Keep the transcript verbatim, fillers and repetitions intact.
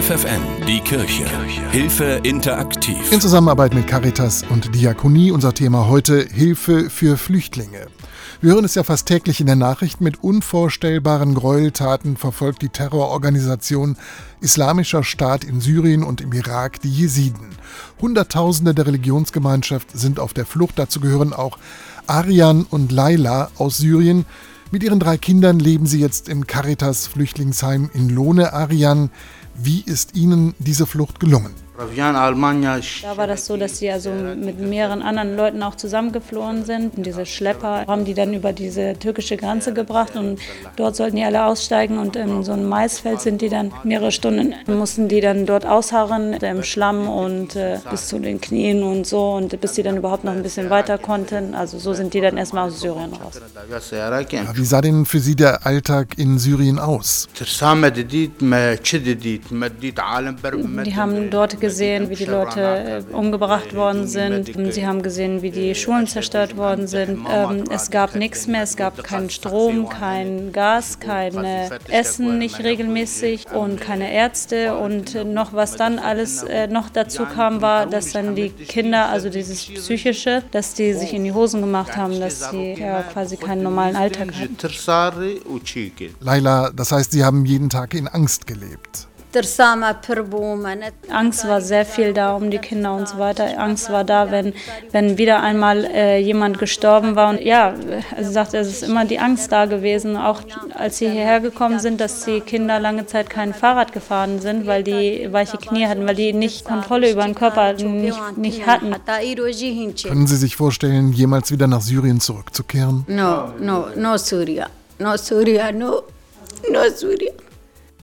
F F N, die Kirche. Hilfe interaktiv. In Zusammenarbeit mit Caritas und Diakonie unser Thema heute: Hilfe für Flüchtlinge. Wir hören es ja fast täglich in den Nachrichten: Mit unvorstellbaren Gräueltaten verfolgt die Terrororganisation Islamischer Staat in Syrien und im Irak die Jesiden. Hunderttausende der Religionsgemeinschaft sind auf der Flucht. Dazu gehören auch Aryan und Laila aus Syrien. Mit ihren drei Kindern leben sie jetzt im Caritas-Flüchtlingsheim in Lohne. Aryan, wie ist Ihnen diese Flucht gelungen? Da war das so, dass sie also mit mehreren anderen Leuten auch zusammengeflohen sind. Und diese Schlepper haben die dann über diese türkische Grenze gebracht und dort sollten die alle aussteigen. Und in so einem Maisfeld sind die dann mehrere Stunden, mussten die dann dort ausharren im Schlamm und äh, bis zu den Knien und so, und bis sie dann überhaupt noch ein bisschen weiter konnten. Also so sind die dann erstmal aus Syrien raus. Ja, wie sah denn für Sie der Alltag in Syrien aus? Die haben dort gesehen, wie die Leute umgebracht worden sind. Sie haben gesehen, wie die Schulen zerstört worden sind. Es gab nichts mehr, es gab keinen Strom, kein Gas, kein Essen nicht regelmäßig und keine Ärzte. Und noch was dann alles noch dazu kam, war, dass dann die Kinder, also dieses Psychische, dass die sich in die Hosen gemacht haben, dass sie ja quasi keinen normalen Alltag hatten. Laila, das heißt, Sie haben jeden Tag in Angst gelebt. Angst war sehr viel da um die Kinder und so weiter. Angst war da, wenn, wenn wieder einmal äh, jemand gestorben war. Und ja, also sagte, es ist immer die Angst da gewesen, auch als sie hierher gekommen sind, dass die Kinder lange Zeit kein Fahrrad gefahren sind, weil die weiche Knie hatten, weil die nicht Kontrolle über den Körper nicht, nicht hatten. Können Sie sich vorstellen, jemals wieder nach Syrien zurückzukehren? No, no, no Syria. No Syria, no, no Syria.